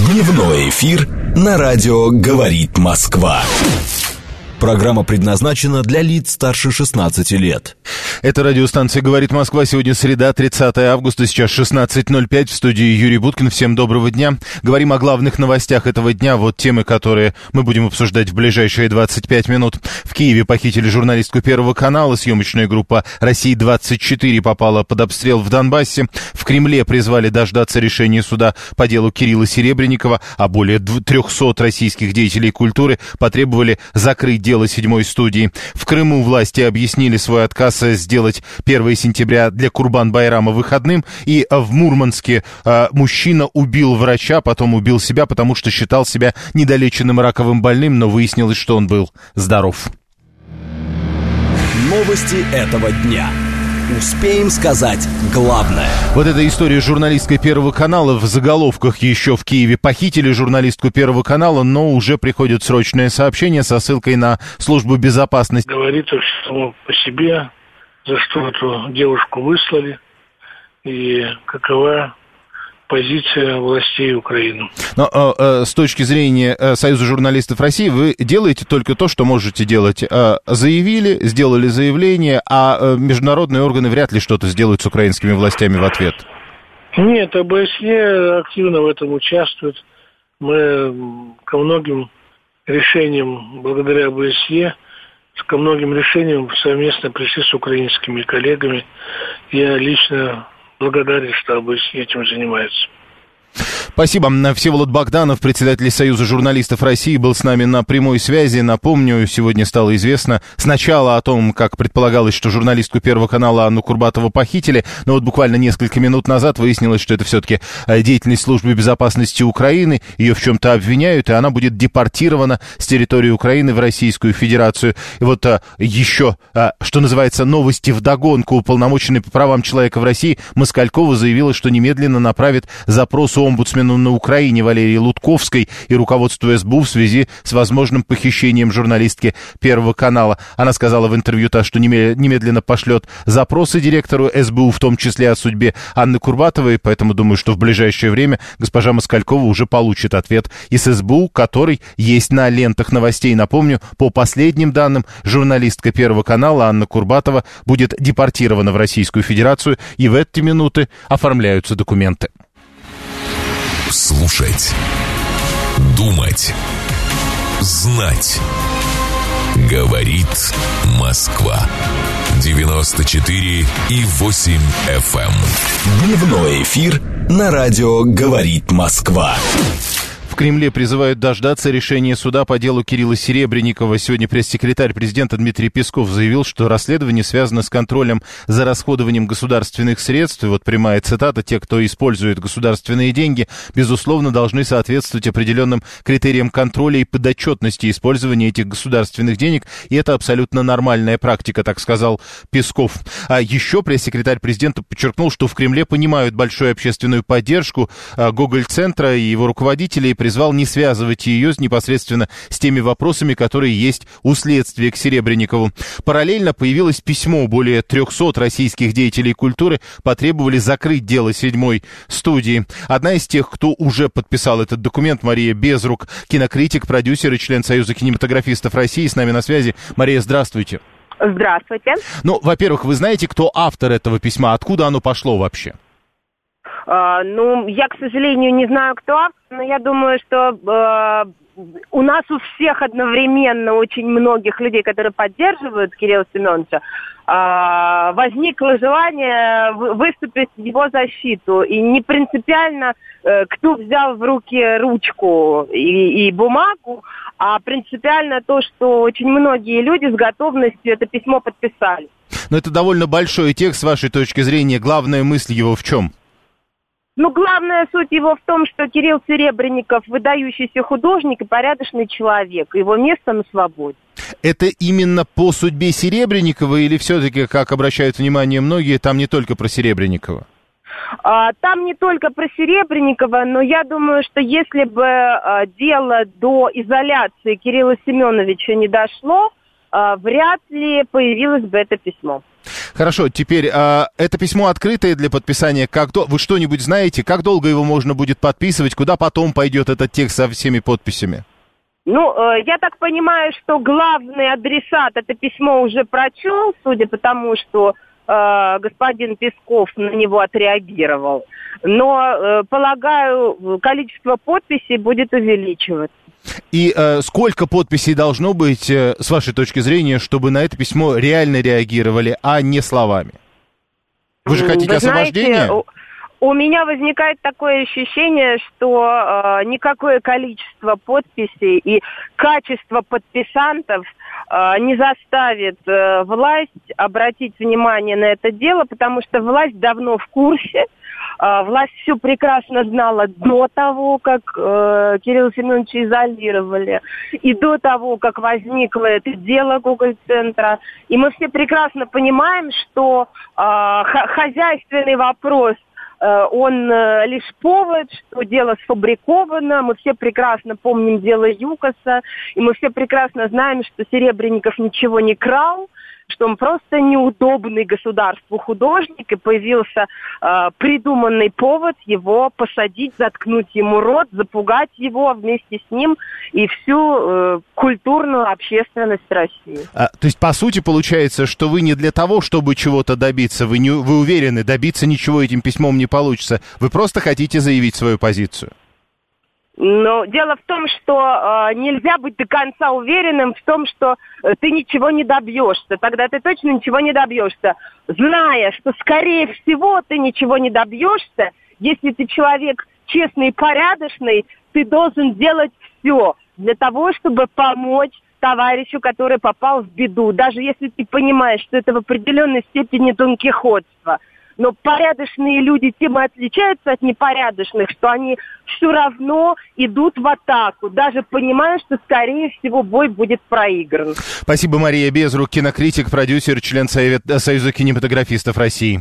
Дневной эфир на радио «Говорит Москва». Программа предназначена для лиц старше 16 лет. Это радиостанция «Говорит Москва». Сегодня среда, 30 августа, сейчас 16:05. В студии Юрий Буткин. Всем доброго дня. Говорим о главных новостях этого дня. Вот темы, которые мы будем обсуждать в ближайшие 25 минут. В Киеве похитили журналистку Первого канала. Съемочная группа «Россия-24» попала под обстрел в Донбассе. В Кремле призвали дождаться решения суда по делу Кирилла Серебренникова, а более 300 российских деятелей культуры потребовали закрыть дело седьмой студии. В Крыму власти объяснили свой отказ сделать 1 сентября для Курбан-Байрама выходным. И в Мурманске мужчина убил врача, потом убил себя, потому что считал себя недолеченным раковым больным, но выяснилось, что он был здоров. Новости этого дня. Успеем сказать главное. Вот эта история с журналисткой Первого канала. В заголовках еще в Киеве похитили журналистку Первого канала, но уже приходит срочное сообщение со ссылкой на службу безопасности. Говорится само по себе, за что эту девушку выслали и какова позиция властей Украины. Но с точки зрения Союза журналистов России вы делаете только то, что можете делать. Заявили, сделали заявление, а международные органы вряд ли что-то сделают с украинскими властями в ответ. Нет, ОБСЕ активно в этом участвует. Мы ко многим решениям, благодаря ОБСЕ, ко многим решениям совместно пришли с украинскими коллегами. Я лично благодарен, что ОБСЕ этим занимается. Спасибо. Всеволод Богданов, председатель Союза журналистов России, был с нами на прямой связи. Напомню, сегодня стало известно сначала о том, как предполагалось, что журналистку Первого канала Анну Курбатову похитили, но вот буквально несколько минут назад выяснилось, что это все-таки деятельность службы безопасности Украины. Ее в чем-то обвиняют, и она будет депортирована с территории Украины в Российскую Федерацию. И вот еще, что называется, новости вдогонку. Уполномоченный по правам человека в России Москалькова заявила, что немедленно направит запрос омбудсмену на Украине Валерии Лутковской и руководству СБУ в связи с возможным похищением журналистки Первого канала. Она сказала в интервью, что немедленно пошлет запросы директору СБУ, в том числе о судьбе Анны Курбатовой, поэтому думаю, что в ближайшее время госпожа Москалькова уже получит ответ из СБУ, который есть на лентах новостей. Напомню, по последним данным, журналистка Первого канала Анна Курбатова будет депортирована в Российскую Федерацию, и в эти минуты оформляются документы. Слушать, думать, знать. Говорит Москва. 94,8 FM. Дневной эфир на радио «Говорит Москва». В Кремле призывают дождаться решения суда по делу Кирилла Серебренникова. Сегодня пресс-секретарь президента Дмитрий Песков заявил, что расследование связано с контролем за расходованием государственных средств. И вот прямая цитата: «Те, кто использует государственные деньги, безусловно, должны соответствовать определенным критериям контроля и подотчетности использования этих государственных денег. И это абсолютно нормальная практика», так сказал Песков. А еще пресс-секретарь президента подчеркнул, что в Кремле понимают большую общественную поддержку Гоголь-центра и его руководителей, призвал не связывать ее непосредственно с теми вопросами, которые есть у следствия к Серебренникову. Параллельно появилось письмо. Более 300 российских деятелей культуры потребовали закрыть дело седьмой студии. Одна из тех, кто уже подписал этот документ, Мария Безрук, кинокритик, продюсер и член Союза кинематографистов России, с нами на связи. Мария, здравствуйте. Здравствуйте. Ну, во-первых, вы знаете, кто автор этого письма? Откуда оно пошло вообще? Я, к сожалению, не знаю, кто автор, но я думаю, что у нас у всех одновременно очень многих людей, которые поддерживают Кирилла Семеновича, возникло желание выступить в его защиту. И не принципиально, кто взял в руки ручку и бумагу, а принципиально то, что очень многие люди с готовностью это письмо подписали. Но это довольно большой текст, с вашей точки зрения. Главная мысль его в чем? Главная суть его в том, что Кирилл Серебренников выдающийся художник и порядочный человек. Его место на свободе. Это именно по судьбе Серебренникова или все-таки, как обращают внимание многие, там не только про Серебренникова? Там не только про Серебренникова, но я думаю, что если бы дело до изоляции Кирилла Семеновича не дошло, вряд ли появилось бы это письмо. Хорошо, теперь это письмо открытое для подписания. Вы что-нибудь знаете, как долго его можно будет подписывать, куда потом пойдет этот текст со всеми подписями? Я так понимаю, что главный адресат это письмо уже прочел, судя по тому, что господин Песков на него отреагировал. Но, полагаю, количество подписей будет увеличиваться. И сколько подписей должно быть, с вашей точки зрения, чтобы на это письмо реально реагировали, а не словами? Вы же хотите освобождения? У меня возникает такое ощущение, что никакое количество подписей и качество подписантов не заставит власть обратить внимание на это дело, потому что власть давно в курсе. Власть все прекрасно знала до того, как Кирилла Семеновича изолировали, и до того, как возникло это дело Гоголь-центра. И мы все прекрасно понимаем, что хозяйственный вопрос, он лишь повод, что дело сфабриковано. Мы все прекрасно помним дело ЮКОСа, и мы все прекрасно знаем, что Серебренников ничего не крал, что он просто неудобный государству художник, и появился придуманный повод его посадить, заткнуть ему рот, запугать его вместе с ним и всю культурную общественность России. То есть, по сути, получается, что вы не для того, чтобы чего-то добиться, вы уверены, добиться ничего этим письмом не получится, вы просто хотите заявить свою позицию? Но дело в том, что нельзя быть до конца уверенным в том, что ты ничего не добьешься. Тогда ты точно ничего не добьешься. Зная, что, скорее всего, ты ничего не добьешься, если ты человек честный и порядочный, ты должен делать все для того, чтобы помочь товарищу, который попал в беду. Даже если ты понимаешь, что это в определенной степени донкихотство. Но порядочные люди тем и отличаются от непорядочных, что они все равно идут в атаку, даже понимая, что, скорее всего, бой будет проигран. Спасибо, Мария Безрук, кинокритик, продюсер, член Союза кинематографистов России.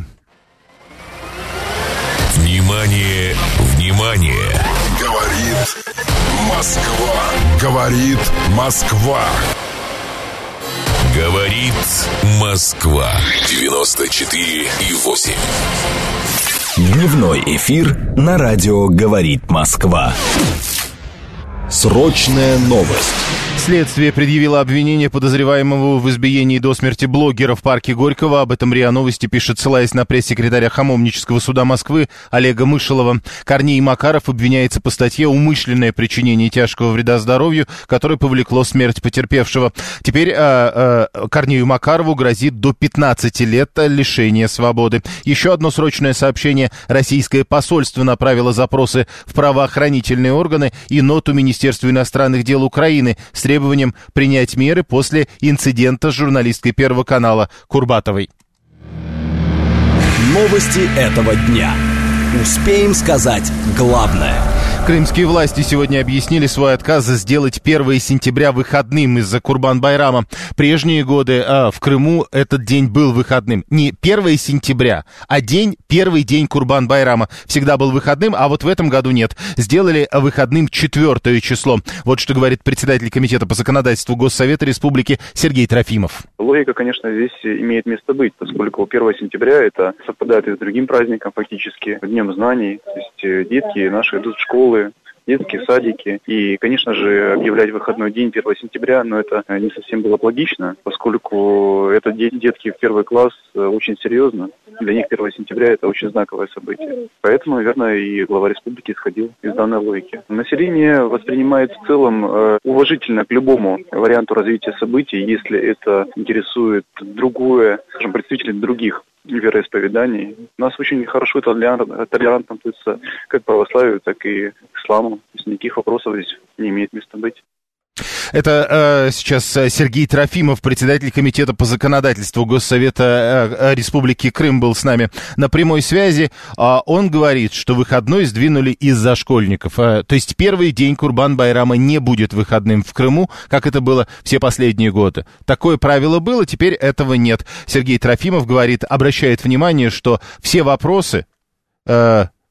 Внимание, внимание! Говорит Москва. Говорит Москва. Говорит Москва. 94,8. Дневной эфир на радио «Говорит Москва». Срочная новость. Следствие предъявило обвинение подозреваемому в избиении до смерти блогера в парке Горького. Об этом РИА Новости пишет, ссылаясь на пресс-секретаря Хамовнического суда Москвы Олега Мышелова. Корней Макаров обвиняется по статье «Умышленное причинение тяжкого вреда здоровью», которое повлекло смерть потерпевшего. Теперь Корнею Макарову грозит до 15 лет лишения свободы. Еще одно срочное сообщение. Российское посольство направило запросы в правоохранительные органы и ноту Министерству иностранных дел Украины с требованием принять меры после инцидента с журналисткой Первого канала Курбатовой. Новости этого дня. Успеем сказать главное. Крымские власти сегодня объяснили свой отказ сделать 1 сентября выходным из-за Курбан-байрама. Прежние годы в Крыму этот день был выходным. Не 1 сентября, а первый день Курбан-байрама всегда был выходным, а вот в этом году нет. Сделали выходным 4 число. Вот что говорит председатель комитета по законодательству Госсовета Республики Сергей Трофимов. Логика, конечно, здесь имеет место быть, поскольку 1 сентября это совпадает и с другим праздником, фактически, Днем знаний. То есть детки наши идут в школы, детские садики. И, конечно же, объявлять выходной день 1 сентября, но это не совсем было бы логично, поскольку это детки в 1 класс очень серьезно. Для них 1 сентября это очень знаковое событие. Поэтому, наверное, и глава республики исходил из данной логики. Население воспринимает в целом уважительно к любому варианту развития событий, если это интересует другое, скажем, представителей других вероисповеданий. У нас очень хорошо толерантно относятся как к православию, так и к исламу. То есть никаких вопросов здесь не имеет места быть. Это сейчас Сергей Трофимов, председатель комитета по законодательству Госсовета Республики Крым, был с нами на прямой связи. Он говорит, что выходной сдвинули из-за школьников. То есть первый день Курбан-байрама не будет выходным в Крыму, как это было все последние годы. Такое правило было, теперь этого нет. Сергей Трофимов говорит, обращает внимание, что все вопросы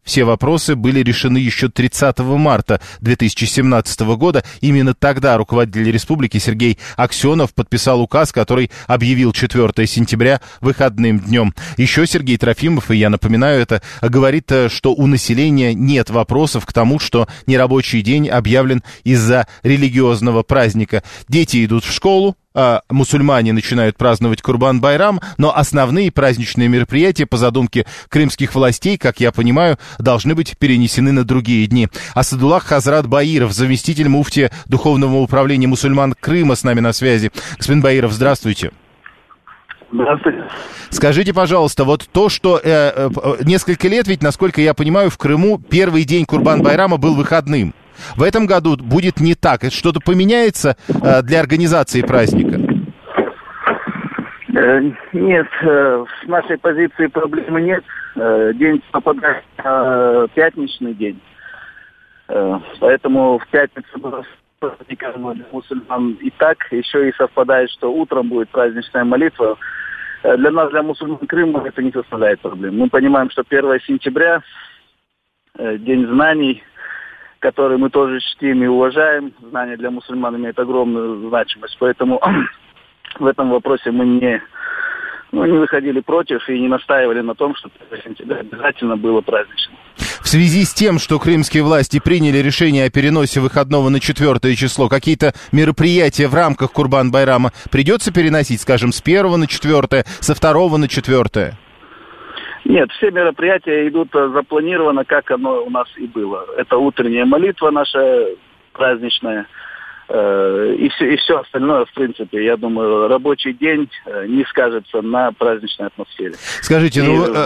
все вопросы были решены еще 30 марта 2017 года. Именно тогда руководитель республики Сергей Аксенов подписал указ, который объявил 4 сентября выходным днем. Еще Сергей Трофимов, и я напоминаю это, говорит, что у населения нет вопросов к тому, что нерабочий день объявлен из-за религиозного праздника. Дети идут в школу, мусульмане начинают праздновать Курбан-Байрам, но основные праздничные мероприятия по задумке крымских властей, как я понимаю, должны быть перенесены на другие дни. Асадуллах Хазрат Баиров, заместитель муфтия Духовного управления мусульман Крыма, с нами на связи. Господин Баиров, здравствуйте. Здравствуйте. Скажите, пожалуйста, вот то, что несколько лет, ведь, насколько я понимаю, в Крыму первый день Курбан-Байрама был выходным. В этом году будет не так. Это что-то поменяется для организации праздника? Нет, с нашей позиции проблемы нет. День попадает на пятничный день. Поэтому в пятницу было праздником для мусульман и так. Еще и совпадает, что утром будет праздничная молитва. Для нас, для мусульман Крыма, это не составляет проблем. Мы понимаем, что 1 сентября, День знаний, который мы тоже чтим и уважаем. Знания для мусульман имеют огромную значимость. Поэтому в этом вопросе мы не выходили против и не настаивали на том, что 1 сентября обязательно было праздничным. В связи с тем, что крымские власти приняли решение о переносе выходного на 4 число, какие-то мероприятия в рамках Курбан-Байрама придется переносить, скажем, с 1 на 4, со 2 на 4? Нет, все мероприятия идут запланировано, как оно у нас и было. Это утренняя молитва наша праздничная. И все остальное, в принципе, я думаю, рабочий день не скажется на праздничной атмосфере. Скажите,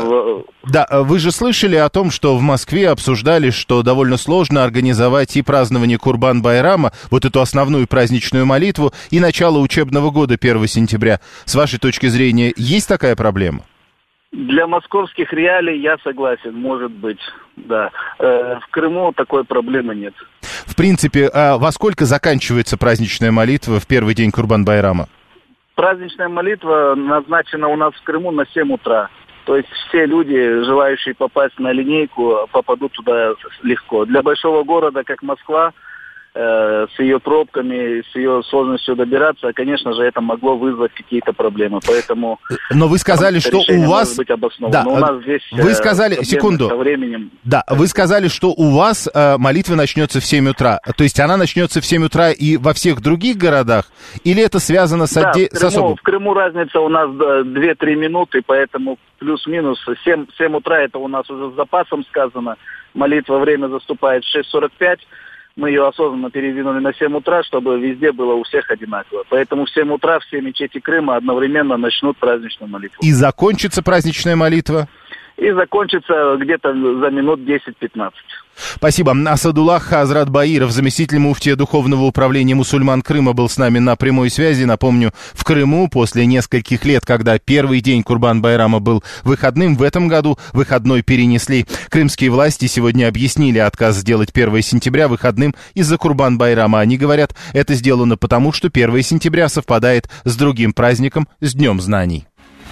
вы же слышали о том, что в Москве обсуждали, что довольно сложно организовать и празднование Курбан-Байрама, вот эту основную праздничную молитву, и начало учебного года 1 сентября. С вашей точки зрения, есть такая проблема? Для московских реалий я согласен, может быть, да. В Крыму такой проблемы нет. В принципе, во сколько заканчивается праздничная молитва в первый день Курбан-Байрама? Праздничная молитва назначена у нас в Крыму на 7 утра. То есть все люди, желающие попасть на линейку, попадут туда легко. Для большого города, как Москва, с ее пробками, с ее сложностью добираться, конечно же, это могло вызвать какие-то проблемы. Поэтому... Но вы сказали, что у вас... Может быть обосновано. Да, но у нас здесь вы сказали... Секунду. Со временем... Да, вы сказали, что у вас молитва начнется в 7 утра. То есть она начнется в 7 утра и во всех других городах? Или это связано с особым? В Крыму разница у нас 2-3 минуты, поэтому плюс-минус 7 утра, это у нас уже с запасом сказано. Молитва, время заступает в 6:45. Мы ее осознанно передвинули на 7 утра, чтобы везде было у всех одинаково. Поэтому в 7 утра все мечети Крыма одновременно начнут праздничную молитву. И закончится праздничная молитва? И закончится где-то за минут 10-15. Спасибо. Асадуллах Хазрат Баиров, заместитель муфтия Духовного управления мусульман Крыма, был с нами на прямой связи. Напомню, в Крыму после нескольких лет, когда первый день Курбан-Байрама был выходным, в этом году выходной перенесли. Крымские власти сегодня объяснили отказ сделать 1 сентября выходным из-за Курбан-Байрама. Они говорят, это сделано потому, что 1 сентября совпадает с другим праздником, с Днем знаний.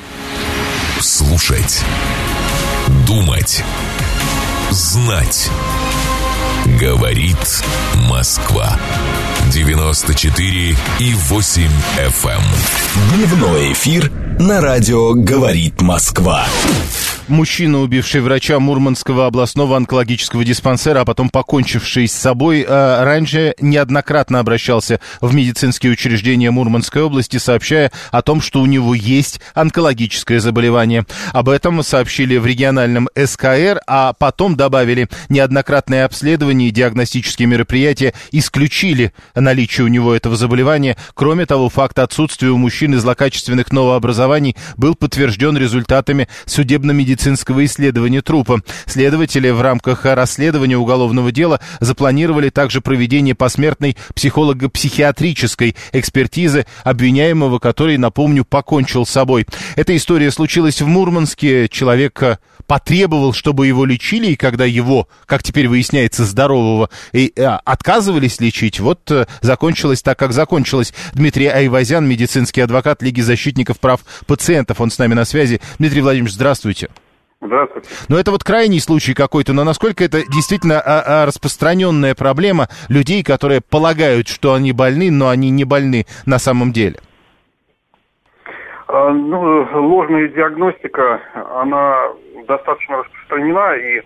Слушать. Думать. Знать. Говорит Москва. 94,8 FM. Дневной эфир на радио «Говорит Москва». Мужчина, убивший врача Мурманского областного онкологического диспансера, а потом покончивший с собой, раньше неоднократно обращался в медицинские учреждения Мурманской области, сообщая о том, что у него есть онкологическое заболевание. Об этом сообщили в региональном СКР, а потом добавили, неоднократные обследования и диагностические мероприятия исключили наличие у него этого заболевания. Кроме того, факт отсутствия у мужчины злокачественных новообразований был подтвержден результатами судебно-медицинского исследования трупа. Следователи в рамках расследования уголовного дела запланировали также проведение посмертной психолого-психиатрической экспертизы обвиняемого, который, напомню, покончил с собой. Эта история случилась в Мурманске. Человек потребовал, чтобы его лечили, и когда его, как теперь выясняется, здорового, отказывались лечить, вот закончилось так, как закончилось. Дмитрий Айвазян, медицинский адвокат Лиги защитников прав пациентов, он с нами на связи. Дмитрий Владимирович, здравствуйте. Здравствуйте. Но это вот крайний случай какой-то, но насколько это действительно распространенная проблема людей, которые полагают, что они больны, но они не больны на самом деле? Ложная диагностика, она достаточно распространена, и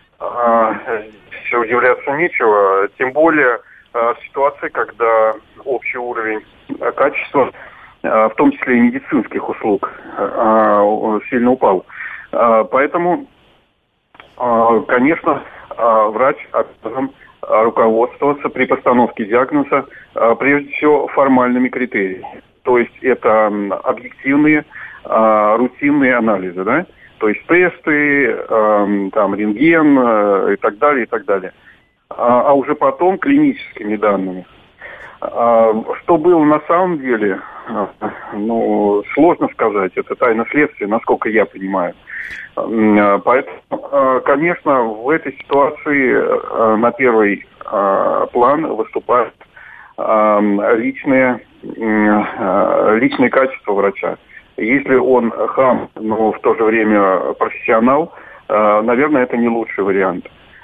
все удивляться нечего. Тем более в ситуации, когда общий уровень качества, в том числе и медицинских услуг, сильно упал. Поэтому, конечно, врач обязан руководствоваться при постановке диагноза прежде всего формальными критериями. То есть это объективные, рутинные анализы, да? То есть тесты, рентген и так далее, и так далее. А уже потом клиническими данными. Что было на самом деле, сложно сказать, это тайна следствия, насколько я понимаю. Поэтому, конечно, в этой ситуации на первый план выступает личное качество врача. Если он хам, но в то же время профессионал, наверное, это не лучший вариант.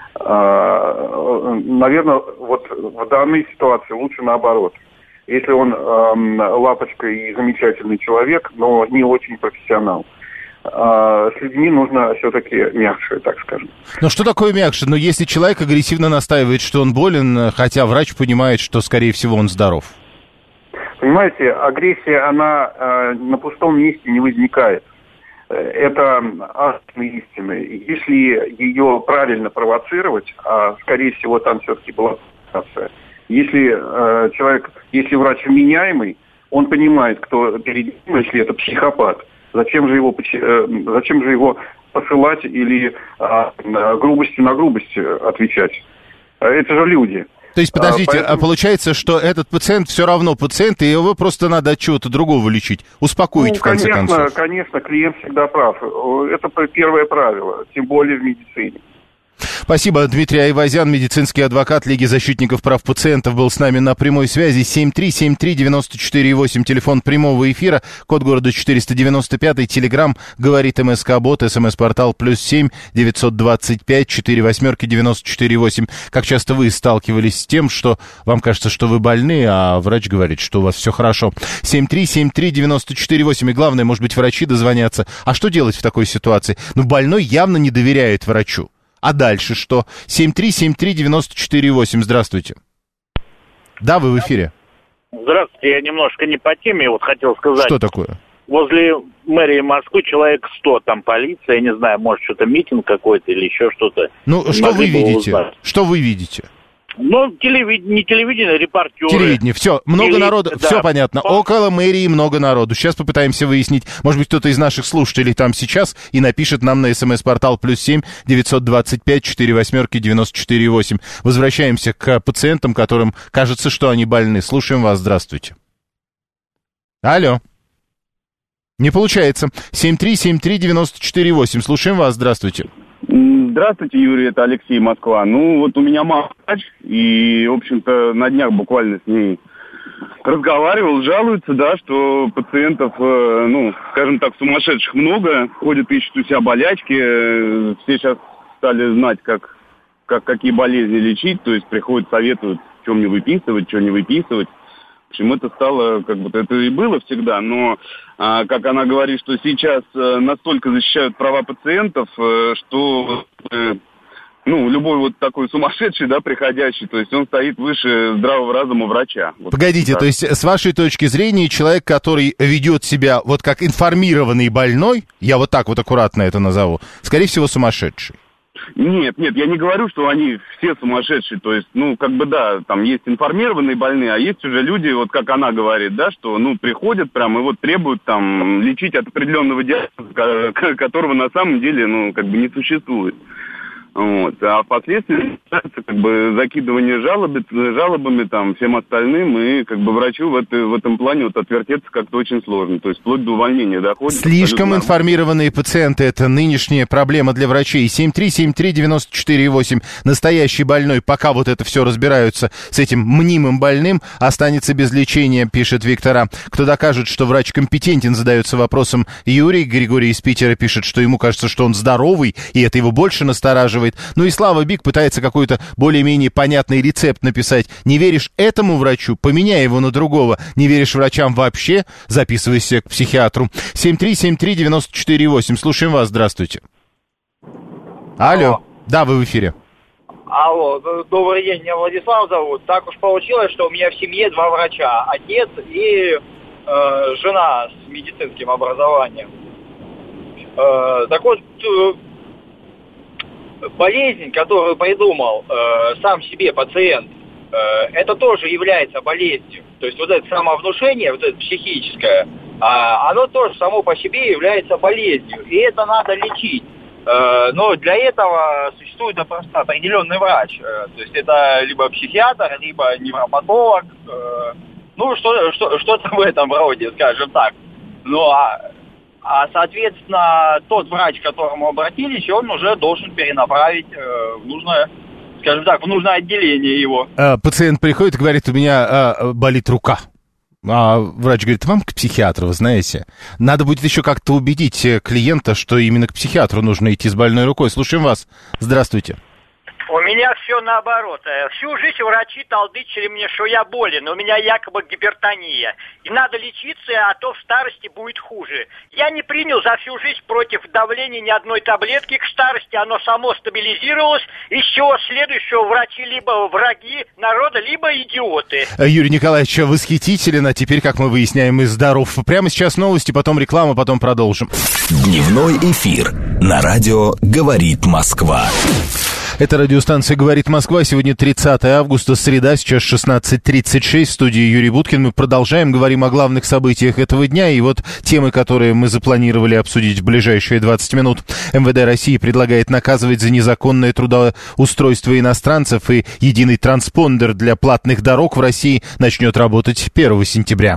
Наверное, вот в данной ситуации лучше наоборот. Если он лапочка и замечательный человек, но не очень профессионал. С людьми нужно все-таки мягче, так скажем. Но что такое мягче? Но если человек агрессивно настаивает, что он болен, хотя врач понимает, что, скорее всего, он здоров. Понимаете, агрессия, она на пустом месте не возникает. Это astные истины. Если ее правильно провоцировать, а скорее всего там все-таки была провокация. Если врач вменяемый, он понимает, кто перед ним, если это психопат, зачем же его посылать или грубостью на грубость отвечать? Это же люди. То есть, подождите, а получается, что этот пациент все равно пациент, и его просто надо от чего-то другого лечить, успокоить в конце концов? Конечно, клиент всегда прав. Это первое правило, тем более в медицине. Спасибо. Дмитрий Айвазян, медицинский адвокат Лиги защитников прав пациентов, был с нами на прямой связи. 7373948, телефон прямого эфира, код города 495, телеграмм говорит МСК-бот, СМС-портал +7 925 48 94 8. Как часто вы сталкивались с тем, что вам кажется, что вы больны, а врач говорит, что у вас все хорошо? 7373948. И главное, может быть, врачи дозвонятся. А что делать в такой ситуации? Больной явно не доверяет врачу. А дальше что? 7373948. Здравствуйте. Да, вы в эфире. Здравствуйте, я немножко не по теме, хотел сказать. Что такое? Возле мэрии Москвы человек 100, там полиция, я не знаю, может, что-то митинг какой-то или еще что-то. Что вы видите? Что вы видите? Не телевидение, репортеры. Телевидение, все, много народу, да. Все понятно. Около мэрии много народу. Сейчас попытаемся выяснить, может быть, кто-то из наших слушателей там сейчас и напишет нам на СМС-портал +7 925 48 94 8. Возвращаемся к пациентам, которым кажется, что они больны. Слушаем вас, здравствуйте. Алло. Не получается. 7373948. Слушаем вас, здравствуйте. Здравствуйте, Юрий, это Алексей, Москва. У меня мама врач, и, в общем-то, на днях буквально с ней разговаривал, жалуется, да, что пациентов, скажем так, сумасшедших много, ходят, ищут у себя болячки, все сейчас стали знать, какие болезни лечить, то есть приходят, советуют, что мне выписывать, что не выписывать. В общем, это стало, это и было всегда, но, как она говорит, что сейчас настолько защищают права пациентов, что, любой такой сумасшедший, да, приходящий, то есть он стоит выше здравого разума врача. Погодите, так. То есть с вашей точки зрения человек, который ведет себя как информированный больной, я так аккуратно это назову, скорее всего, сумасшедший. Нет, я не говорю, что они все сумасшедшие, то есть, да, там есть информированные больные, а есть уже люди, как она говорит, да, что, приходят прям и требуют там лечить от определенного диагноза, которого на самом деле, не существует. Вот. А впоследствии как бы закидывание жалобами там, всем остальным, и как бы врачу в этом плане вот отвертеться как-то очень сложно. То есть вплоть до увольнения доходит. Слишком информированные пациенты — это нынешняя проблема для врачей. 7373948. Настоящий больной, пока вот это все разбираются с этим мнимым больным, останется без лечения, пишет Виктора. Кто докажет, что врач компетентен, задается вопросом Юрий. Григорий из Питера пишет, что ему кажется, что он здоровый, и это его больше настораживает. Ну и Слава Бик пытается какой-то более-менее понятный рецепт написать. Не веришь этому врачу? Поменяй его на другого. Не веришь врачам вообще? Записывайся к психиатру. 7373948. Слушаем вас. Здравствуйте. Алло. Да, вы в эфире. Алло, добрый день, меня Владислав зовут. Так уж получилось, что у меня в семье 2 врача. Отец и жена с медицинским образованием. Так вот, болезнь, которую придумал сам себе пациент, это тоже является болезнью. То есть вот это самовнушение, вот это психическое, оно тоже само по себе является болезнью. И это надо лечить. Но для этого существует просто определенный врач. То есть это либо психиатр, либо невропатолог. Ну, что-то в этом роде, скажем так. Ну, соответственно, тот врач, к которому обратились, он уже должен перенаправить в нужное, скажем так, в нужное отделение его. Пациент приходит и говорит, у меня болит рука. А врач говорит, вам к психиатру, вы знаете. Надо будет еще как-то убедить клиента, что именно к психиатру нужно идти с больной рукой. Слушаем вас. Здравствуйте. У меня все наоборот. Всю жизнь врачи толдычили мне, что я болен, у меня якобы гипертония. И надо лечиться, а то в старости будет хуже. Я не принял за всю жизнь против давления ни одной таблетки. К старости оно само стабилизировалось. Из чего следует, что врачи либо враги народа, либо идиоты. Юрий Николаевич восхитителен, а теперь, как мы выясняем, и здоров. Прямо сейчас новости, потом реклама, потом продолжим. Дневной эфир на радио «Говорит Москва». Это радиостанция «Говорит Москва». Сегодня 30 августа, среда, сейчас 16:36. В студии Юрий Буткин. Мы продолжаем, говорим о главных событиях этого дня. И вот темы, которые мы запланировали обсудить в ближайшие 20 минут. МВД России предлагает наказывать за незаконное трудоустройство иностранцев. И единый транспондер для платных дорог в России начнет работать 1 сентября.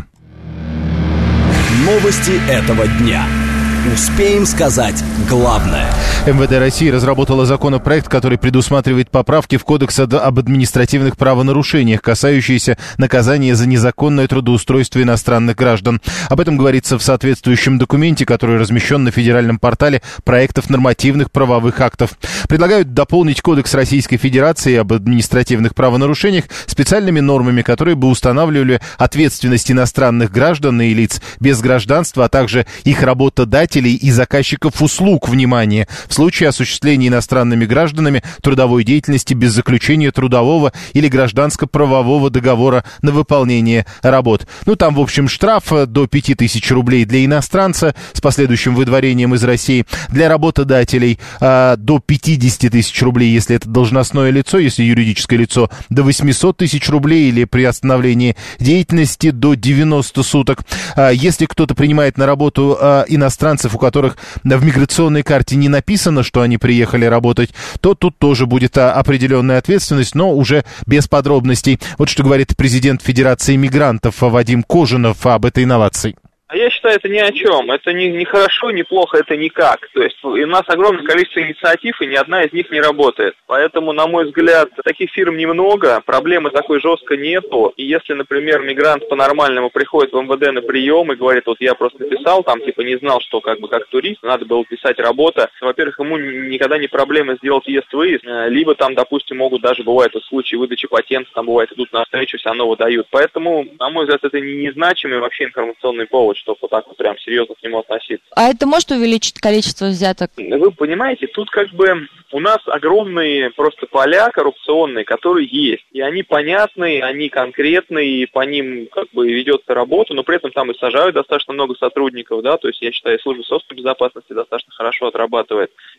Новости этого дня. Успеем сказать главное. МВД России разработала законопроект, который предусматривает поправки в Кодекс об административных правонарушениях, касающиеся наказания за незаконное трудоустройство иностранных граждан. Об этом говорится в соответствующем документе, который размещен на федеральном портале проектов нормативных правовых актов. Предлагают дополнить Кодекс Российской Федерации об административных правонарушениях специальными нормами, которые бы устанавливали ответственность иностранных граждан и лиц без гражданства, а также их работодателей и заказчиков услуг, внимание, в случае осуществления иностранными гражданами трудовой деятельности без заключения трудового или гражданско-правового договора на выполнение работ. Ну, там, в общем, штраф до 5000 рублей для иностранца с последующим выдворением из России, для работодателей до 50 тысяч рублей, если это должностное лицо, если юридическое лицо, до 800 тысяч рублей или при остановлении деятельности до 90 суток. Если кто-то принимает на работу иностранцев, у которых в миграционной карте не написано, что они приехали работать, то тут тоже будет определенная ответственность, но уже без подробностей. Вот что говорит президент Федерации мигрантов Вадим Кожинов об этой инновации. Я считаю, это ни о чем. Это не хорошо, не плохо, это никак. То есть у нас огромное количество инициатив, и ни одна из них не работает. Поэтому, на мой взгляд, таких фирм немного, проблемы такой жестко нету. И если, например, мигрант по-нормальному приходит в МВД на прием и говорит, вот я просто писал, там, типа, не знал, что как турист, надо было писать работа. Во-первых, ему никогда не проблема сделать въезд-выезд, либо там, допустим, могут даже, бывает, в случае выдачи патента, там, бывает, идут на встречу, все равно выдают. Поэтому, на мой взгляд, это незначимый вообще информационный повод, чтобы вот так вот прям серьезно к нему относиться. А это может увеличить количество взяток? Вы понимаете, тут как бы у нас огромные просто поля коррупционные, которые есть. И они понятные, они конкретные, и по ним как бы ведется работа, но при этом там и сажают достаточно много сотрудников, да, то есть я считаю, служба собственной безопасности достаточно хорошо отрабатывает.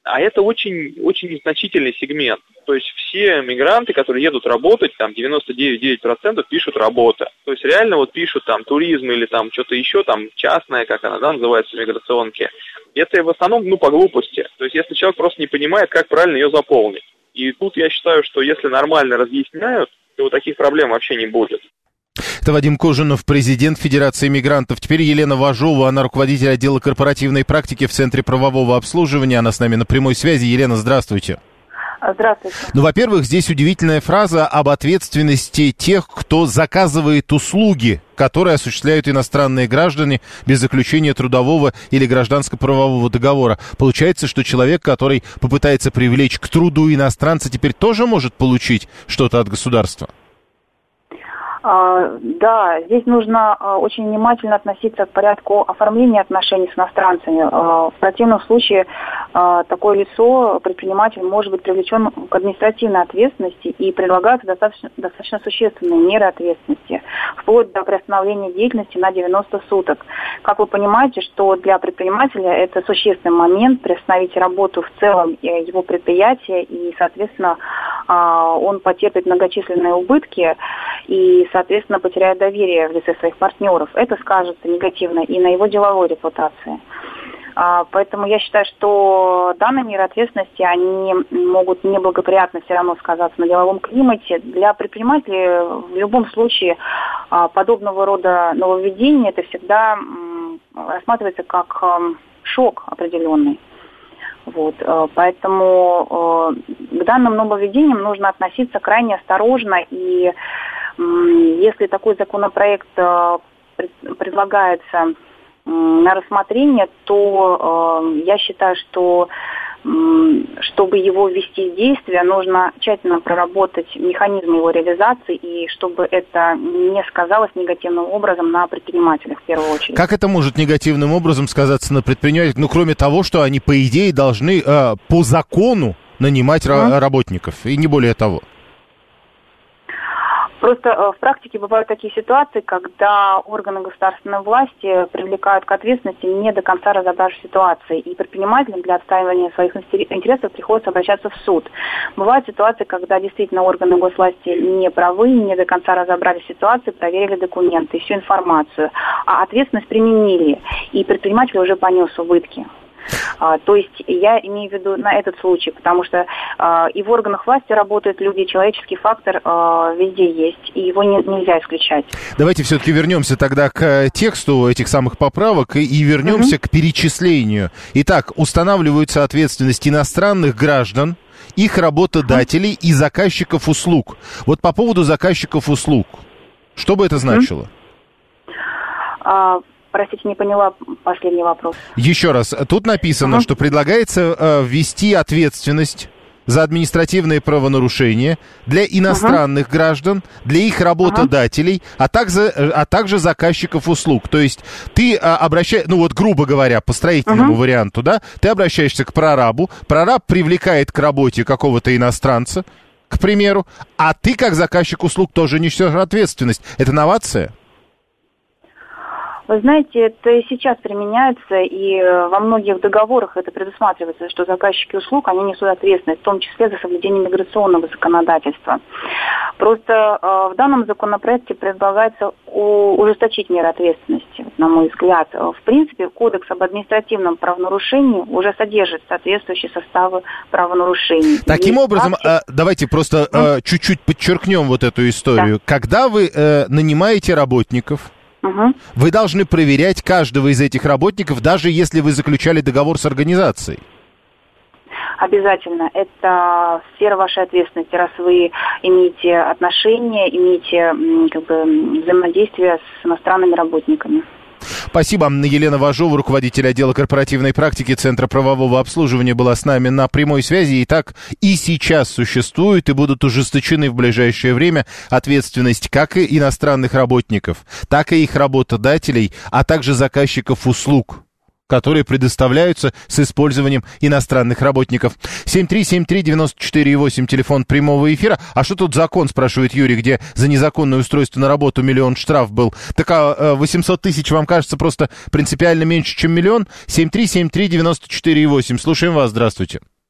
А это очень, очень незначительный сегмент. То есть все мигранты, которые едут работать, там 99,9% пишут работа. То есть реально вот пишут там туризм или там что-то еще, там частное, как она, да, называется, миграционки. Это в основном, по глупости. То есть если человек просто не понимает, как правильно ее заполнить. И тут я считаю, что если нормально разъясняют, то вот таких проблем вообще не будет. Это Вадим Кожинов, президент Федерации мигрантов. Теперь Елена Важова, она руководитель отдела корпоративной практики в Центре правового обслуживания. Она с нами на прямой связи. Елена, здравствуйте. Здравствуйте. Во-первых, здесь удивительная фраза об ответственности тех, кто заказывает услуги, которые осуществляют иностранные граждане без заключения трудового или гражданско-правового договора. Получается, что человек, который попытается привлечь к труду иностранца, теперь тоже может получить что-то от государства? Да, здесь нужно очень внимательно относиться к порядку оформления отношений с иностранцами. В противном случае такое лицо, предприниматель, может быть привлечен к административной ответственности и предлагаются достаточно существенные меры ответственности, вплоть до приостановления деятельности на 90 суток. Как вы понимаете, что для предпринимателя это существенный момент приостановить работу в целом его предприятия, и, соответственно, он потерпит многочисленные убытки и, соответственно, потеряет доверие в лице своих партнеров. Это скажется негативно и на его деловой репутации. Поэтому я считаю, что данные меры ответственности, они могут неблагоприятно все равно сказаться на деловом климате. Для предпринимателей в любом случае подобного рода нововведения это всегда рассматривается как шок определенный. Вот, поэтому к данным нововведениям нужно относиться крайне осторожно, и если такой законопроект предлагается на рассмотрение, то я считаю, что чтобы его ввести в действие, нужно тщательно проработать механизм его реализации, и чтобы это не сказалось негативным образом на предпринимателях в первую очередь. Как это может негативным образом сказаться на предпринимателях? Кроме того, что они, по идее, должны по закону нанимать работников, и не более того. Просто в практике бывают такие ситуации, когда органы государственной власти привлекают к ответственности, не до конца разобравшись в ситуации, и предпринимателям для отстаивания своих интересов приходится обращаться в суд. Бывают ситуации, когда действительно органы госвласти не правы, не до конца разобрались в ситуации, проверили документы, всю информацию, а ответственность применили, и предприниматель уже понес убытки. То есть я имею в виду на этот случай, потому что и в органах власти работают люди, человеческий фактор везде есть, и его нельзя исключать. Давайте все-таки вернемся тогда к тексту этих самых поправок и вернемся к перечислению. Итак, устанавливается ответственность иностранных граждан, их работодателей и заказчиков услуг. Вот по поводу заказчиков услуг, что бы это значило? Простите, не поняла последний вопрос. Еще раз, тут написано, что предлагается ввести ответственность за административные правонарушения для иностранных граждан, для их работодателей, а также заказчиков услуг. То есть ты обращаешься, грубо говоря, по строительному варианту, да, ты обращаешься к прорабу, прораб привлекает к работе какого-то иностранца, к примеру, а ты, как заказчик услуг, тоже несешь ответственность. Это новация? Вы знаете, это и сейчас применяется, и во многих договорах это предусматривается, что заказчики услуг, они несут ответственность, в том числе за соблюдение миграционного законодательства. Просто в данном законопроекте предлагается ужесточить меры ответственности, на мой взгляд. В принципе, Кодекс об административном правонарушении уже содержит соответствующие составы правонарушений. Таким образом, давайте просто чуть-чуть подчеркнем вот эту историю. Да. Когда вы нанимаете работников, вы должны проверять каждого из этих работников, даже если вы заключали договор с организацией. Обязательно. Это сфера вашей ответственности, раз вы имеете отношения, имеете взаимодействие с иностранными работниками. Спасибо. Елена Важова, руководитель отдела корпоративной практики Центра правового обслуживания, была с нами на прямой связи. Итак, и сейчас существует и будут ужесточены в ближайшее время ответственность как и иностранных работников, так и их работодателей, а также заказчиков услуг, которые предоставляются с использованием иностранных работников. 7373948, телефон прямого эфира. А что тут закон, спрашивает Юрий, где за незаконное устройство на работу 1 000 000 штраф был? Так 800 тысяч вам кажется просто принципиально меньше, чем 1 000 000? 7373948. Слушаем вас, здравствуйте.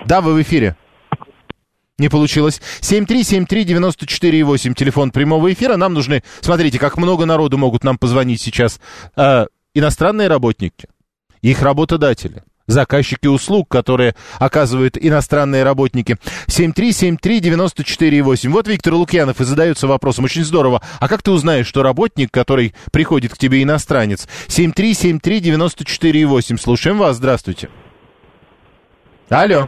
Да, вы в эфире. Не получилось. 7373948, телефон прямого эфира. Нам нужны, смотрите, как много народу могут нам позвонить сейчас. Иностранные работники, их работодатели, заказчики услуг, которые оказывают иностранные работники. 7373948. Вот Виктор Лукьянов и задается вопросом. Очень здорово. А как ты узнаешь, что работник, который приходит к тебе, иностранец? 7373948. Слушаем вас. Здравствуйте. Алло.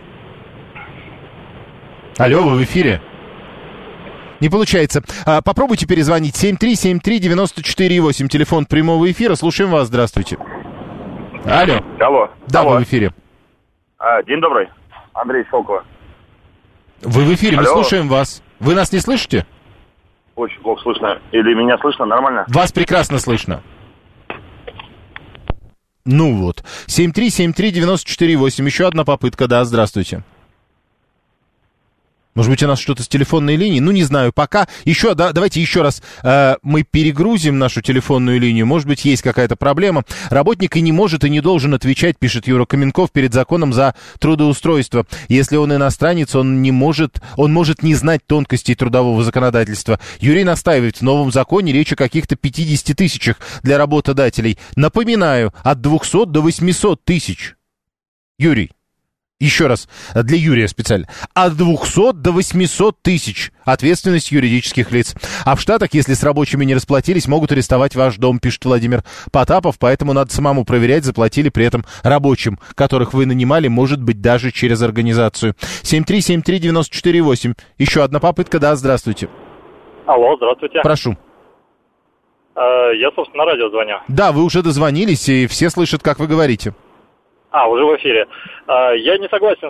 Алло, вы в эфире? Не получается. Попробуйте перезвонить. 7373948, телефон прямого эфира. Слушаем вас. Здравствуйте. Алло. Алло. Да, Алло. вы в эфире. День добрый. Андрей Сколково. Вы в эфире, Алло. мы слушаем вас. Вы нас не слышите? Очень плохо слышно. Или меня слышно нормально? Вас прекрасно слышно. Ну вот. 7373948. Еще одна попытка. Да, здравствуйте. Может быть, у нас что-то с телефонной линией? Ну, не знаю, пока. Еще, давайте еще раз мы перегрузим нашу телефонную линию. Может быть, есть какая-то проблема. Работник и не может, и не должен отвечать, пишет Юра Каменков, перед законом за трудоустройство. Если он иностранец, он может не знать тонкостей трудового законодательства. Юрий настаивает, в новом законе речь о каких-то 50 тысячах для работодателей. Напоминаю, от 200 до 800 тысяч. Юрий. Еще раз, для Юрия специально. От 200 до 800 тысяч. Ответственность юридических лиц. А в Штатах, если с рабочими не расплатились, могут арестовать ваш дом, пишет Владимир Потапов. Поэтому надо самому проверять, заплатили при этом рабочим, которых вы нанимали, может быть, даже через организацию. 7373948. Еще одна попытка. Да, здравствуйте. Алло, здравствуйте. Прошу. Я, собственно, на радио звоню. Да, вы уже дозвонились, и все слышат, как вы говорите. Уже в эфире. Я не согласен с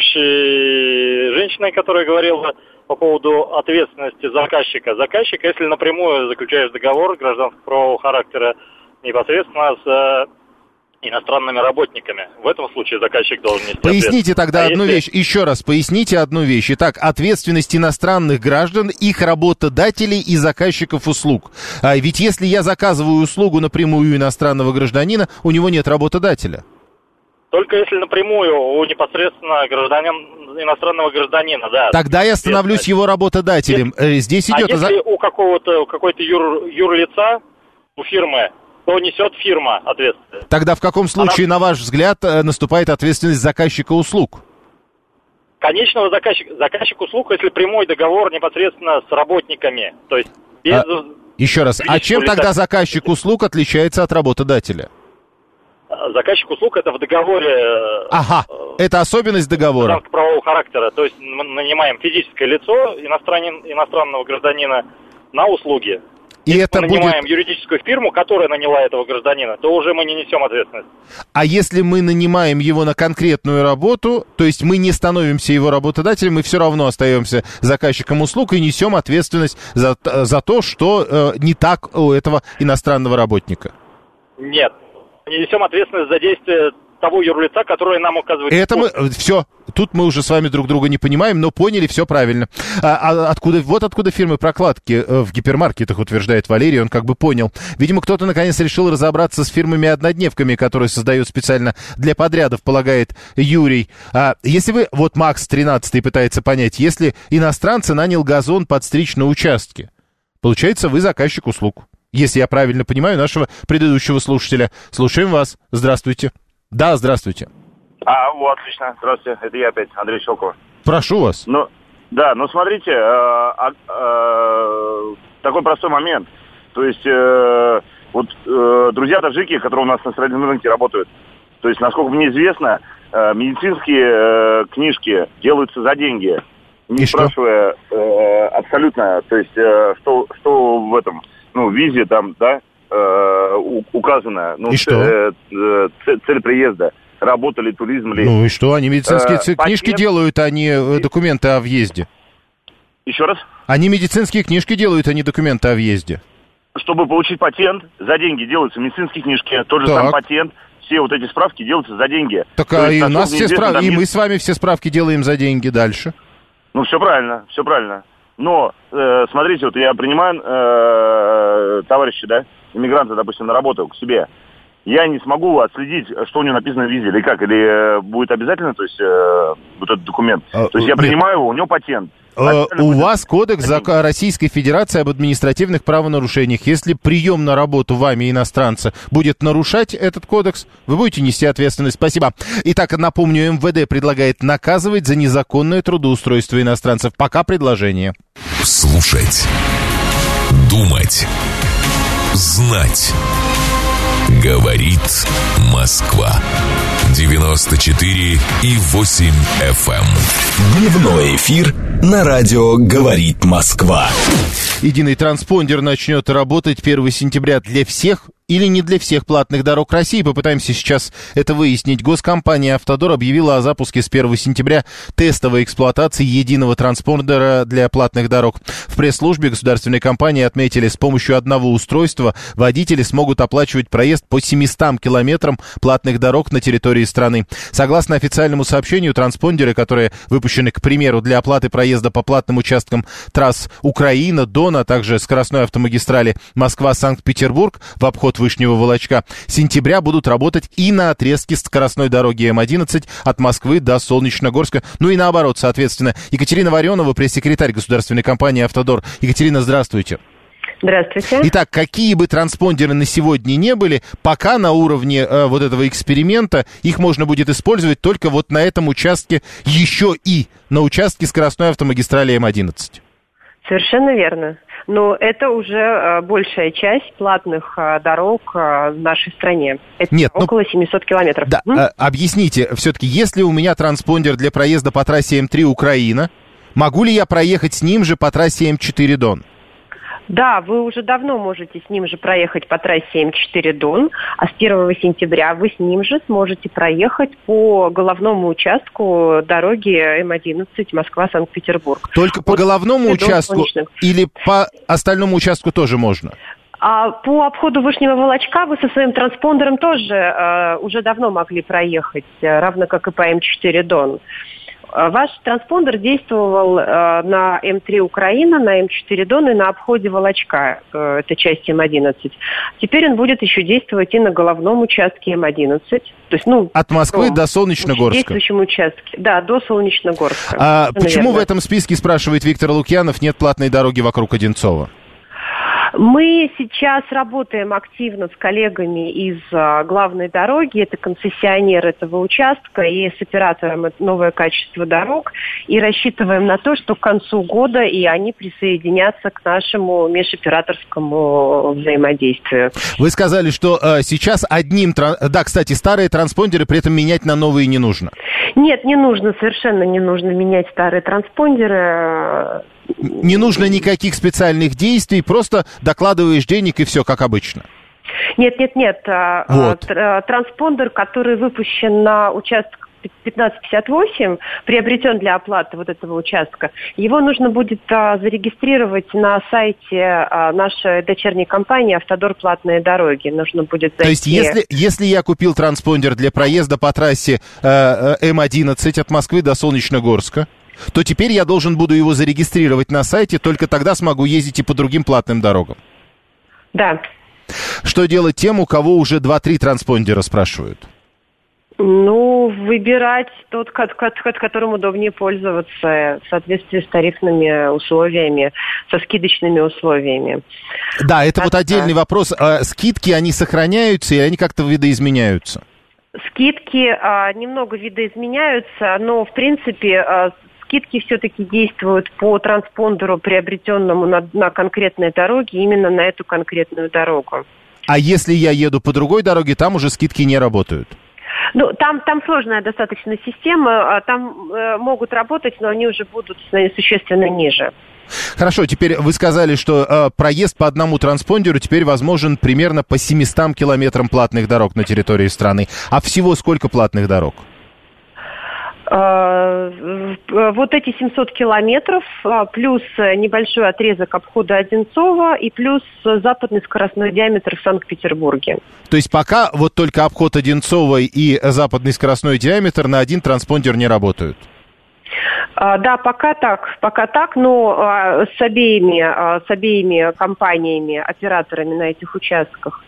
предыдущей женщиной, которая говорила по поводу ответственности заказчика. Заказчик, если напрямую заключаешь договор гражданско-правового характера непосредственно с иностранными работниками, в этом случае заказчик должен нести ответственность. Поясните тогда одну вещь. Еще раз поясните одну вещь. Итак, ответственность иностранных граждан, их работодателей и заказчиков услуг. Ведь если я заказываю услугу напрямую у иностранного гражданина, у него нет работодателя. Только если напрямую у непосредственно иностранного гражданина, да. Тогда я становлюсь его работодателем. Здесь идет... если у какой-то юрлица, у фирмы, то несет фирма ответственность. Тогда в каком случае, на ваш взгляд, наступает ответственность заказчика услуг? Конечного заказчик услуг, если прямой договор непосредственно с работниками, то есть без... Еще раз, а чем тогда заказчик услуг отличается от работодателя? Заказчик услуг это в договоре... это особенность договора. Правового характера, то есть мы нанимаем физическое лицо иностранного гражданина на услуги. И если это мы нанимаем юридическую фирму, которая наняла этого гражданина, то уже мы не несем ответственность. А если мы нанимаем его на конкретную работу, то есть мы не становимся его работодателем, мы все равно остаемся заказчиком услуг и несем ответственность за то, что не так у этого иностранного работника? Нет. Не несем ответственность за действие того юрлица, которое нам указывает. Это мы... Все. Тут мы уже с вами друг друга не понимаем, но поняли, все правильно. Откуда фирмы прокладки в гипермаркетах, утверждает Валерий, он как бы понял. Видимо, кто-то наконец решил разобраться с фирмами-однодневками, которые создают специально для подрядов, полагает Юрий. Если вы... Вот Макс 13 пытается понять, если иностранца нанял газон подстричь на участке, получается, вы заказчик услуг. Если я правильно понимаю нашего предыдущего слушателя. Слушаем вас. Здравствуйте. Да, здравствуйте. Отлично. Здравствуйте. Это я опять, Андрей Щелков. Прошу вас. Смотрите, такой простой момент. То есть, друзья-таджики, которые у нас на строительном рынке работают, то есть, насколько мне известно, медицинские книжки делаются за деньги. Не спрашивая абсолютно, то есть, что в этом... в визе там, да, указано, цель приезда, работа ли, туризм ли. Ну и что, они медицинские книжки делают, а не документы о въезде. Еще раз? Они медицинские книжки делают, а не документы о въезде. Чтобы получить патент, за деньги делаются медицинские книжки, тот же самый патент, все вот эти справки делаются за деньги. Так, и у нас все справки, и мы с вами все справки делаем за деньги дальше. Все правильно, все правильно. Но, смотрите, я принимаю товарища, да, иммигранта, допустим, на работу к себе. я не смогу отследить, что у него написано в визе, или как, или будет обязательно, то есть, вот этот документ. То есть я принимаю его, у него патент. У вас кодекс Российской Федерации об административных правонарушениях. Если прием на работу вами, иностранца, будет нарушать этот кодекс, вы будете нести ответственность. Спасибо. Итак, напомню, МВД предлагает наказывать за незаконное трудоустройство иностранцев. Пока предложение. Слушать. Думать. Знать. Говорит Москва. 94,8 FM. Дневной эфир на радио «Говорит Москва». Единый транспондер начнет работать 1 сентября для всех или не для всех платных дорог России. Попытаемся сейчас это выяснить. Госкомпания «Автодор» объявила о запуске с 1 сентября тестовой эксплуатации единого транспондера для платных дорог. В пресс-службе государственной компании отметили, с помощью одного устройства водители смогут оплачивать проезд по 700 километрам платных дорог на территории страны. Согласно официальному сообщению, транспондеры, которые выпущены, к примеру, для оплаты проезда по платным участкам трасс Украина, Дон, а также скоростной автомагистрали Москва-Санкт-Петербург в обход Вышнего Волочка, с сентября будут работать и на отрезке скоростной дороги М-11 от Москвы до Солнечногорска. Ну и наоборот, соответственно. Екатерина Варенова, пресс-секретарь государственной компании «Автодор». Екатерина, здравствуйте. Здравствуйте. Итак, какие бы транспондеры на сегодня не были, пока на уровне вот этого эксперимента их можно будет использовать только вот на этом участке, еще и на участке скоростной автомагистрали М-11. Совершенно верно. Но это уже большая часть платных дорог в нашей стране. Это около 700 километров. Да, объясните, все-таки, если у меня транспондер для проезда по трассе М3 Украина, могу ли я проехать с ним же по трассе М4 Дон? Да, вы уже давно можете с ним же проехать по трассе М4 Дон, а с 1 сентября вы с ним же сможете проехать по головному участку дороги М11 Москва-Санкт-Петербург. Только по головному участку или по остальному участку тоже можно? А по обходу Вышнего Волочка вы со своим транспондером тоже уже давно могли проехать, равно как и по М4 Дон. Ваш транспондер действовал на М3 Украина, на М4 Дон и на обходе Волочка, это часть М11. Теперь он будет еще действовать и на головном участке М11. То есть, от Москвы до Солнечногорска. Действующем участке, да, до Солнечногорска. Почему в этом списке, спрашивает Виктор Лукьянов, нет платной дороги вокруг Одинцова? Мы сейчас работаем активно с коллегами из главной дороги, это концессионер этого участка, и с оператором «Новое качество дорог», и рассчитываем на то, что к концу года и они присоединятся к нашему межоператорскому взаимодействию. Вы сказали, что сейчас одним... Да, кстати, старые транспондеры при этом менять на новые не нужно. Нет, не нужно, совершенно не нужно менять старые транспондеры. Не нужно никаких специальных действий, просто докладываешь денег и все, как обычно. Нет. Вот. Транспондер, который выпущен на участок 1558, приобретен для оплаты вот этого участка, его нужно будет зарегистрировать на сайте нашей дочерней компании «Автодор. Платные дороги». Нужно будет зайти... То есть, если я купил транспондер для проезда по трассе М11 от Москвы до Солнечногорска, то теперь я должен буду его зарегистрировать на сайте, только тогда смогу ездить и по другим платным дорогам. Да. Что делать тем, у кого уже 2-3 транспондера, спрашивают? Выбирать тот, которым удобнее пользоваться в соответствии с тарифными условиями, со скидочными условиями. Да, это вот отдельный вопрос. Скидки, они сохраняются или они как-то видоизменяются? Скидки немного видоизменяются, но, в принципе, скидки все-таки действуют по транспондеру, приобретенному на конкретной дороге, именно на эту конкретную дорогу. А если я еду по другой дороге, там уже скидки не работают? Там сложная достаточно система, там могут работать, но они уже будут существенно ниже. Хорошо, теперь вы сказали, что проезд по одному транспондеру теперь возможен примерно по 700 километрам платных дорог на территории страны. А всего сколько платных дорог? Вот эти 700 километров, плюс небольшой отрезок обхода Одинцова и плюс западный скоростной диаметр в Санкт-Петербурге. То есть пока вот только обход Одинцова и западный скоростной диаметр на один транспондер не работают? Да, пока так, но с обеими компаниями, операторами на этих участках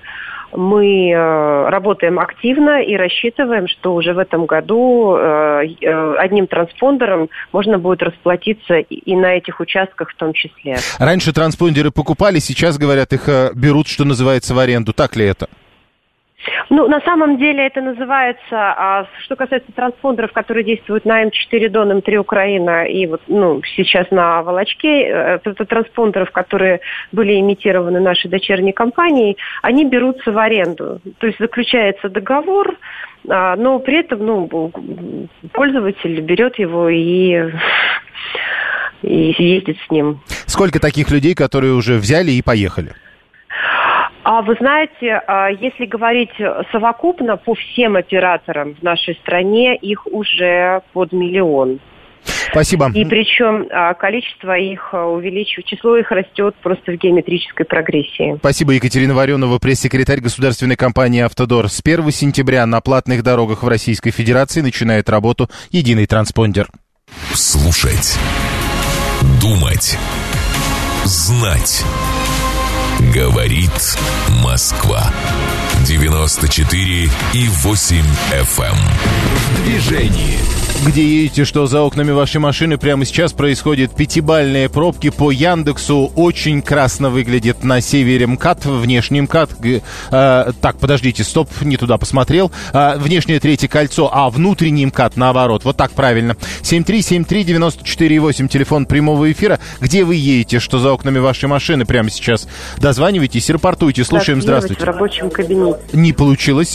Мы работаем активно и рассчитываем, что уже в этом году одним транспондером можно будет расплатиться и на этих участках в том числе. Раньше транспондеры покупали, сейчас, говорят, их берут, что называется, в аренду. Так ли это? Ну, на самом деле это называется, что касается транспондеров, которые действуют на М4 Дон, М3 Украина и вот, сейчас на Волочке, это транспондеров, которые были имитированы нашей дочерней компанией, они берутся в аренду. То есть заключается договор, но при этом, пользователь берет его и ездит с ним. Сколько таких людей, которые уже взяли и поехали? Вы знаете, если говорить совокупно по всем операторам в нашей стране, их уже под 1 миллион. Спасибо. И причем количество их увеличивается, число их растет просто в геометрической прогрессии. Спасибо, Екатерина Варенова, пресс-секретарь государственной компании «Автодор». С 1 сентября на платных дорогах в Российской Федерации начинает работу единый транспондер. Слушать. Думать. Знать. Говорит Москва. 94,8 FM. В движении. Где едете, что за окнами вашей машины, прямо сейчас происходят 5-бальные пробки по Яндексу. Очень красно выглядит на севере МКАД, внешний МКАД. Так, подождите, стоп, не туда посмотрел. Внешнее третье кольцо, внутренний МКАД наоборот. Вот так правильно. 7373948, телефон прямого эфира. Где вы едете, что за окнами вашей машины прямо сейчас? Дозванивайтесь, рапортуйте, слушаем, здравствуйте. В рабочем кабинете. Не получилось.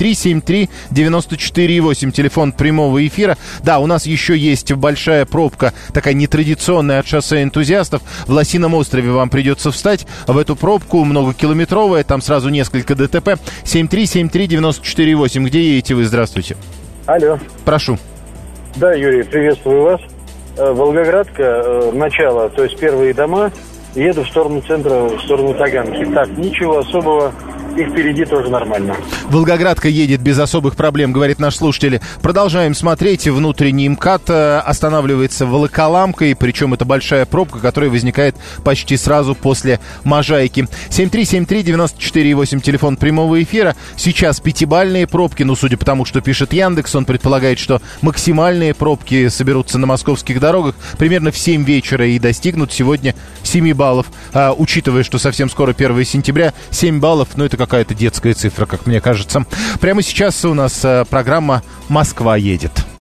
7373948, телефон прямого эфира. Да, у нас еще есть большая пробка, такая нетрадиционная от шоссе Энтузиастов. В Лосином острове вам придется встать в эту пробку, многокилометровая, там сразу несколько ДТП. 7373948. Где едете вы? Здравствуйте. Алло. Прошу. Да, Юрий, приветствую вас. Волгоградка, начало, то есть первые дома. Еду в сторону центра, в сторону Таганки. Так, ничего особого. И впереди тоже нормально. Волгоградка едет без особых проблем, говорит наш слушатель. Продолжаем смотреть. Внутренний МКАД останавливается Волоколамкой, причем это большая пробка, которая возникает почти сразу после Можайки. 7373948, телефон прямого эфира. Сейчас 5-бальные пробки, судя по тому, что пишет Яндекс, он предполагает, что максимальные пробки соберутся на московских дорогах примерно в 7 вечера и достигнут сегодня 7 баллов. Учитывая, что совсем скоро 1 сентября, 7 баллов, это какая-то детская цифра, как мне кажется. Прямо сейчас у нас программа «Москва едет».